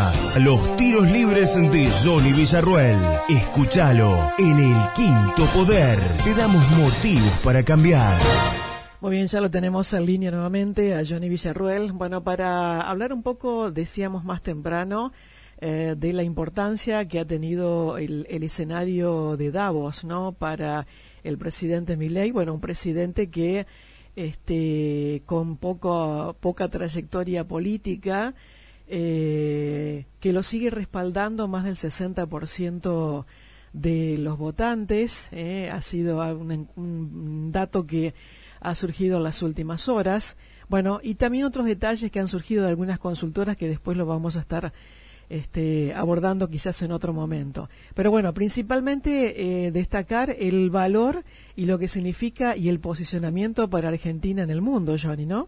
semanas, los tiros libres de Johnny Villarruel. Escúchalo en El Quinto Poder. Te damos motivos para cambiar. Muy bien, ya lo tenemos en línea nuevamente a Johnny Villarruel. Bueno, para hablar un poco, decíamos más temprano, de la importancia que ha tenido el escenario de Davos, ¿no? Para el presidente Milei. Bueno, un presidente que con poca trayectoria política, que lo sigue respaldando más del 60% de los votantes. Ha sido un dato que ha surgido en las últimas horas. Bueno, y también otros detalles que han surgido de algunas consultoras que después lo vamos a estar abordando quizás en otro momento. Pero bueno, principalmente destacar el valor y lo que significa y el posicionamiento para Argentina en el mundo, Johnny, ¿no?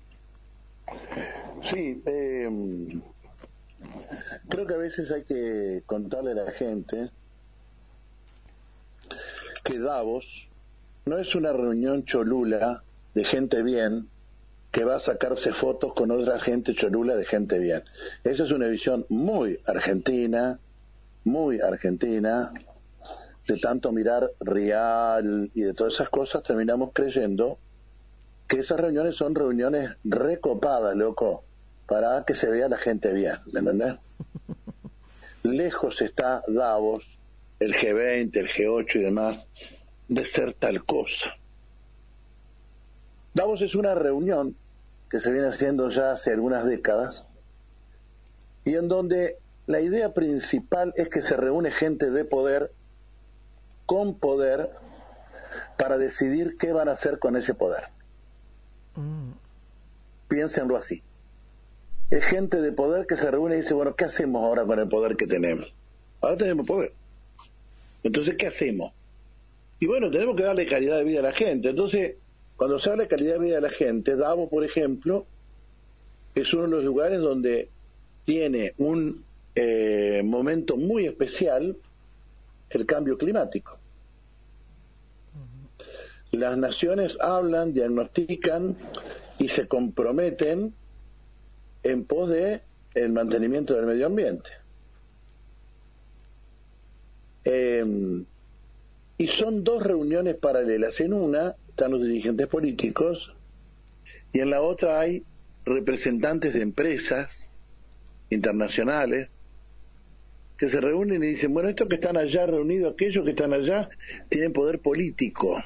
Sí, creo que a veces hay que contarle a la gente que Davos no es una reunión cholula de gente bien que va a sacarse fotos con otra gente cholula de gente bien. Esa es una visión muy argentina, de tanto mirar Rial y de todas esas cosas, terminamos creyendo que esas reuniones son reuniones recopadas, loco, para que se vea la gente bien, ¿me entendés? Lejos está Davos, el G20, el G8 y demás, de ser tal cosa. Davos es una reunión que se viene haciendo ya hace algunas décadas y en donde la idea principal es que se reúne gente de poder con poder para decidir qué van a hacer con ese poder. Piénsenlo así. Es gente de poder que se reúne y dice, bueno, ¿qué hacemos ahora con el poder que tenemos? Ahora tenemos poder. Entonces, ¿qué hacemos? Y bueno, tenemos que darle calidad de vida a la gente. Entonces, cuando se habla de calidad de vida a la gente, Davos, por ejemplo, es uno de los lugares donde tiene un momento muy especial el cambio climático. Las naciones hablan, diagnostican y se comprometen en pos de el mantenimiento del medio ambiente. Y son dos reuniones paralelas. En una están los dirigentes políticos y en la otra hay representantes de empresas internacionales que se reúnen y dicen, bueno, estos que están allá reunidos, aquellos que están allá tienen poder político,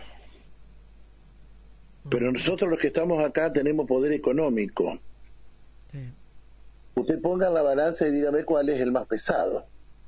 pero nosotros los que estamos acá tenemos poder económico. Sí. Usted ponga en la balanza y dígame cuál es el más pesado.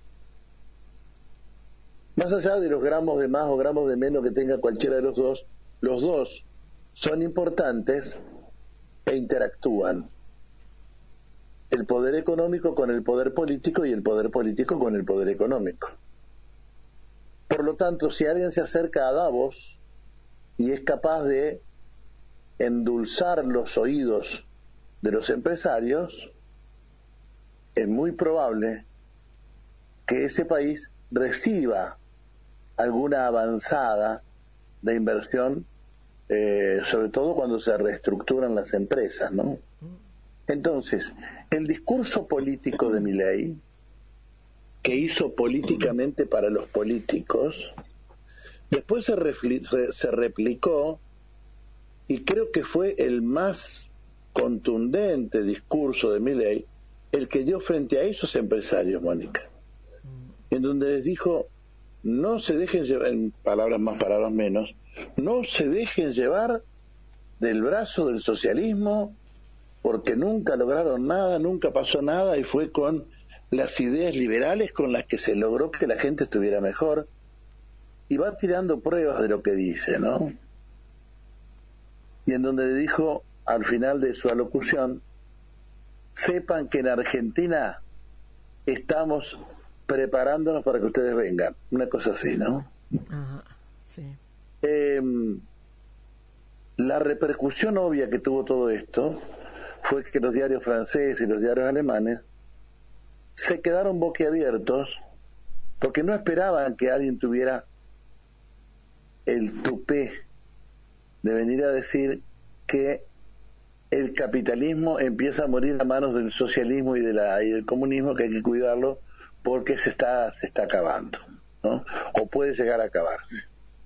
Más allá de los gramos de más o gramos de menos que tenga cualquiera de los dos son importantes e interactúan. El poder económico con el poder político y el poder político con el poder económico. Por lo tanto, si alguien se acerca a Davos y es capaz de endulzar los oídos de los empresarios, es muy probable que ese país reciba alguna avanzada de inversión, sobre todo cuando se reestructuran las empresas, ¿no? Entonces, el discurso político de Milei, que hizo políticamente para los políticos, después se replicó, y creo que fue el más contundente discurso de Milei, el que dio frente a esos empresarios, Mónica, en donde les dijo, no se dejen llevar, en palabras más, palabras menos, no se dejen llevar del brazo del socialismo, porque nunca lograron nada, nunca pasó nada, y fue con las ideas liberales con las que se logró que la gente estuviera mejor, y va tirando pruebas de lo que dice, ¿no? Y en donde le dijo, al final de su alocución, sepan que en Argentina estamos preparándonos para que ustedes vengan, una cosa así, ¿no? Ajá, sí. La repercusión obvia que tuvo todo esto fue que los diarios franceses y los diarios alemanes se quedaron boquiabiertos porque no esperaban que alguien tuviera el tupé de venir a decir que el capitalismo empieza a morir a manos del socialismo y del comunismo, que hay que cuidarlo porque se está acabando, ¿no? O puede llegar a acabarse.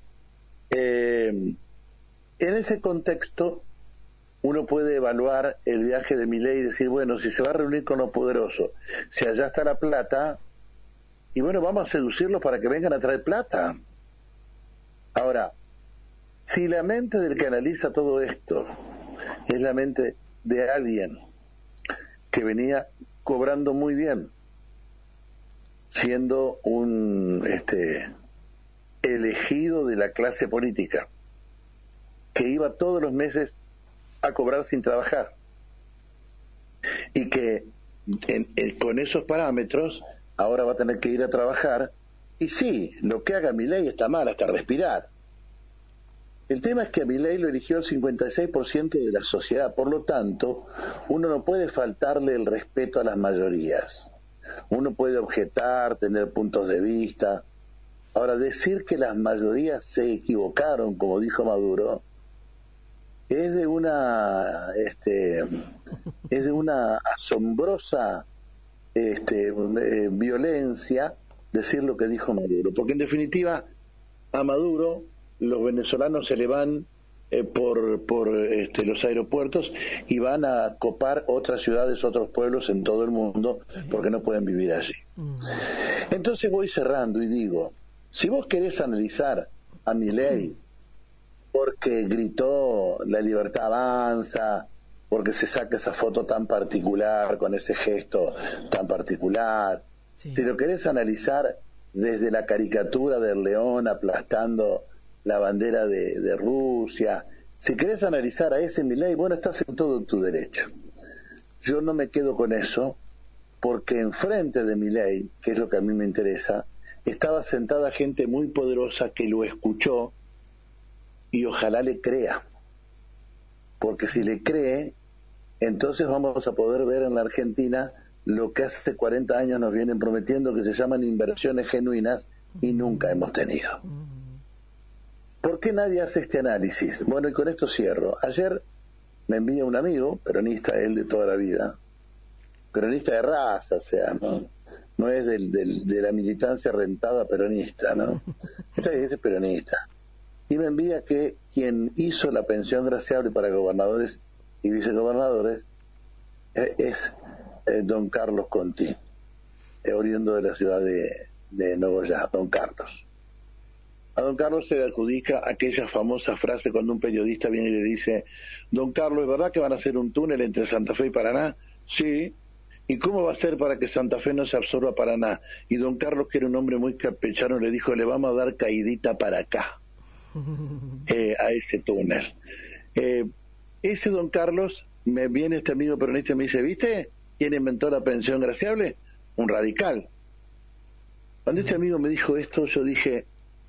En ese contexto uno puede evaluar el viaje de Milei y decir, bueno, si se va a reunir con los poderosos, si allá está la plata, y bueno, vamos a seducirlos para que vengan a traer plata. Ahora, si la mente del que analiza todo esto es la mente de alguien que venía cobrando muy bien, siendo un elegido de la clase política, que iba todos los meses a cobrar sin trabajar, y que con esos parámetros ahora va a tener que ir a trabajar, y sí, lo que haga Milei está mal, hasta respirar. El tema es que a Milei lo eligió el 56% de la sociedad, por lo tanto, uno no puede faltarle el respeto a las mayorías. Uno puede objetar, tener puntos de vista. Ahora, decir que las mayorías se equivocaron, como dijo Maduro, es de una asombrosa violencia decir lo que dijo Maduro, porque en definitiva a Maduro los venezolanos se le van por los aeropuertos y van a copar otras ciudades, otros pueblos en todo el mundo, porque no pueden vivir allí. Entonces voy cerrando y digo, si vos querés analizar a Milei porque gritó la libertad avanza, porque se saca esa foto tan particular, con ese gesto tan particular, si lo querés analizar desde la caricatura del león aplastando la bandera de Rusia, si querés analizar a ese Milei, bueno, estás en todo tu derecho. Yo no me quedo con eso, porque enfrente de Milei, que es lo que a mí me interesa, estaba sentada gente muy poderosa que lo escuchó y ojalá le crea, porque si le cree, entonces vamos a poder ver en la Argentina lo que hace 40 años nos vienen prometiendo, que se llaman inversiones genuinas, y nunca hemos tenido. ¿Por qué nadie hace este análisis? Bueno, y con esto cierro. Ayer me envía un amigo, peronista, él de toda la vida, peronista de raza, o sea, no es de la militancia rentada peronista, ¿no? Este es peronista. Y me envía que quien hizo la pensión graciable para gobernadores y vicegobernadores es don Carlos Conti, oriundo de la ciudad de Nogoyá, don Carlos. A don Carlos se le adjudica aquella famosa frase cuando un periodista viene y le dice, don Carlos, ¿es verdad que van a hacer un túnel entre Santa Fe y Paraná? Sí. ¿Y cómo va a ser para que Santa Fe no se absorba a Paraná? Y don Carlos, que era un hombre muy campechano, le dijo, le vamos a dar caidita para acá, a ese túnel. Ese don Carlos, me viene este amigo peronista y me dice, ¿viste quién inventó la pensión graciable? Un radical. Cuando este amigo me dijo esto, yo dije,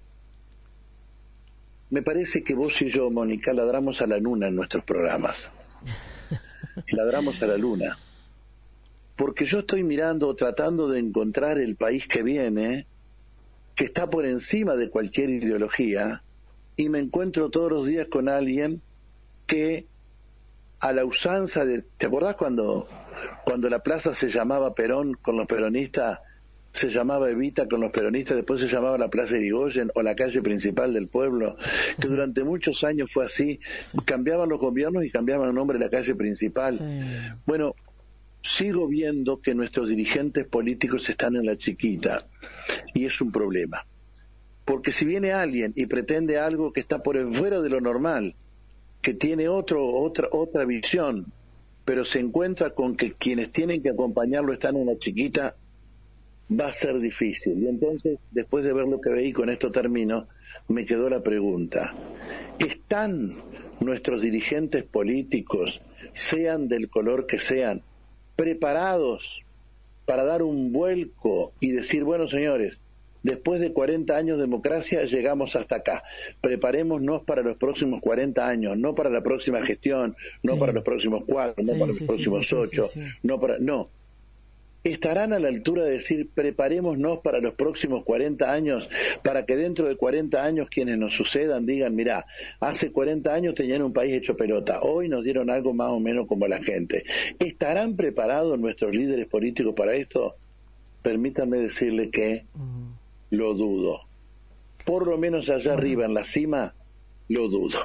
me parece que vos y yo, Mónica, ladramos a la luna en nuestros programas. Ladramos a la luna. Porque yo estoy mirando, tratando de encontrar el país que viene, que está por encima de cualquier ideología, y me encuentro todos los días con alguien que, a la usanza de... ¿Te acordás cuando la plaza se llamaba Perón con los peronistas, se llamaba Evita con los peronistas, después se llamaba la Plaza Irigoyen o la calle principal del pueblo, que durante muchos años fue así, cambiaban los gobiernos y cambiaban el nombre de la calle principal? Sí. Bueno, sigo viendo que nuestros dirigentes políticos están en la chiquita, y es un problema, porque si viene alguien y pretende algo que está por fuera de lo normal, que tiene otra visión, pero se encuentra con que quienes tienen que acompañarlo están en la chiquita, va a ser difícil. Y entonces, después de ver lo que veí, con esto termino, me quedó la pregunta, ¿están nuestros dirigentes políticos, sean del color que sean, preparados para dar un vuelco y decir, bueno, señores, después de 40 años de democracia llegamos hasta acá, preparémonos para los próximos 40 años, no para la próxima gestión, no para los próximos 4, no para los próximos 8, no. ¿estarán a la altura de decir preparémonos para los próximos 40 años, para que dentro de 40 años quienes nos sucedan digan, mirá, hace 40 años tenían un país hecho pelota, hoy nos dieron algo más o menos como la gente? ¿Estarán preparados nuestros líderes políticos para esto? Permítanme decirle que lo dudo. Por lo menos allá arriba en la cima, lo dudo.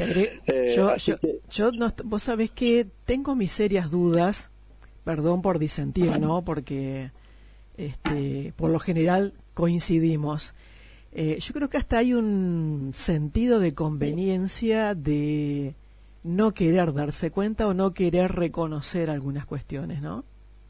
Vos sabés que tengo mis serias dudas, perdón por disentir, ¿no? Porque por lo general coincidimos. Yo creo que hasta hay un sentido de conveniencia de no querer darse cuenta o no querer reconocer algunas cuestiones, ¿no?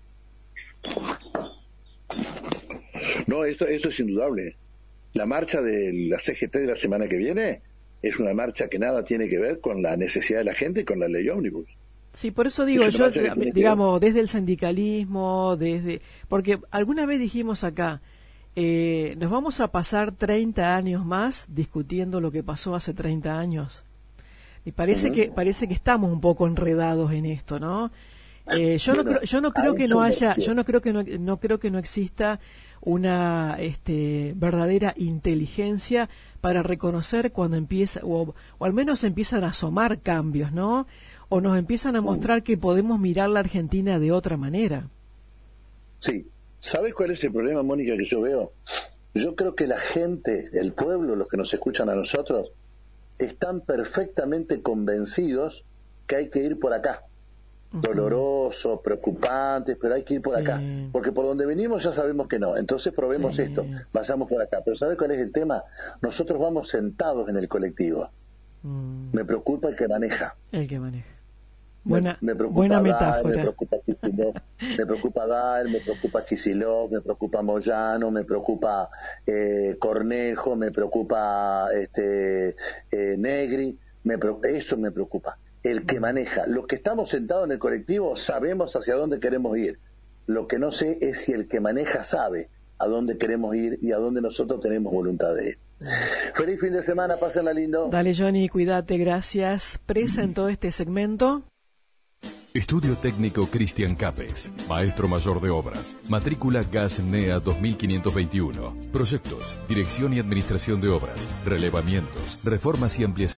No, eso es indudable. La marcha de la CGT de la semana que viene es una marcha que nada tiene que ver con la necesidad de la gente y con la ley ómnibus. Sí, por eso digo, yo, digamos, desde el sindicalismo, porque alguna vez dijimos acá, nos vamos a pasar 30 años más discutiendo lo que pasó hace 30 años. Y parece que estamos un poco enredados en esto, ¿no? Yo no creo que no exista una verdadera inteligencia para reconocer cuando empieza, o al menos empiezan a asomar cambios, ¿no? O nos empiezan a mostrar que podemos mirar la Argentina de otra manera. Sí. ¿Sabes cuál es el problema, Mónica, que yo veo? Yo creo que la gente, el pueblo, los que nos escuchan a nosotros, están perfectamente convencidos que hay que ir por acá. Doloroso, preocupante, pero hay que ir por acá. Porque por donde venimos ya sabemos que no. Entonces probemos esto, vayamos por acá. Pero ¿sabes cuál es el tema? Nosotros vamos sentados en el colectivo. Me preocupa el que maneja. El que maneja. Me preocupa buena Daer, metáfora. me preocupa Kicillof, me preocupa Kicillof, me preocupa Moyano, me preocupa Cornejo, me preocupa Negri, eso me preocupa. El que maneja. Los que estamos sentados en el colectivo sabemos hacia dónde queremos ir. Lo que no sé es si el que maneja sabe a dónde queremos ir y a dónde nosotros tenemos voluntad de ir. Feliz fin de semana, pásenla lindo. Dale, Johnny, cuídate, gracias. Presentó este segmento. Estudio Técnico Cristian Capes, Maestro Mayor de Obras, matrícula GAS NEA 2521, proyectos, dirección y administración de obras, relevamientos, reformas y ampliaciones.